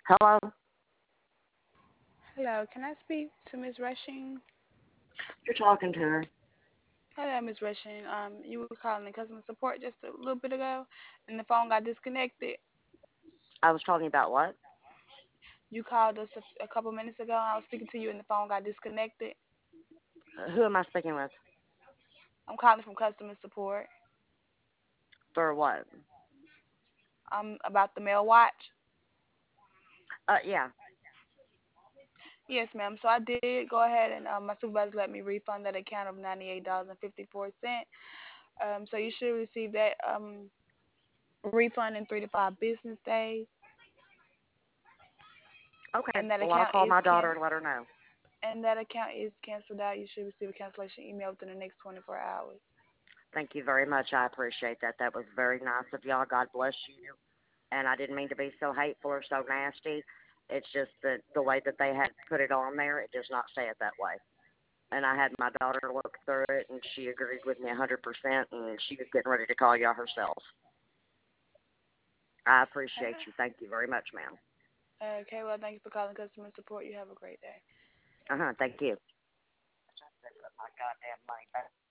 Hello? Hello, can I speak to Ms. Rushing? You're talking to her. Hello, Ms. Rushing. You were calling the customer support just a little bit ago, and the phone got disconnected. I was talking about what? You called us a couple minutes ago. I was speaking to you, and the phone got disconnected. Who am I speaking with? I'm calling from customer support. For what? About the mail watch. Yeah. Yes, ma'am. So I did go ahead and my supervisor let me refund that account of $98.54. So you should receive that refund in 3 to 5 business days, Okay. and that Well, I'll account call is my daughter can and let her know. and that account is canceled out. You should receive a cancellation email within the next 24 hours. Thank you very much. I appreciate that. That was very nice of y'all. God bless you. And I didn't mean to be so hateful or so nasty. It's just that the way that they had put it on there, it does not say it that way. And I had my daughter look through it, and she agreed with me 100%, and she was getting ready to call y'all herself. I appreciate you. Thank you very much, ma'am. Okay, well, thank you for calling customer support. You have a great day. Thank you. My goddamn money back.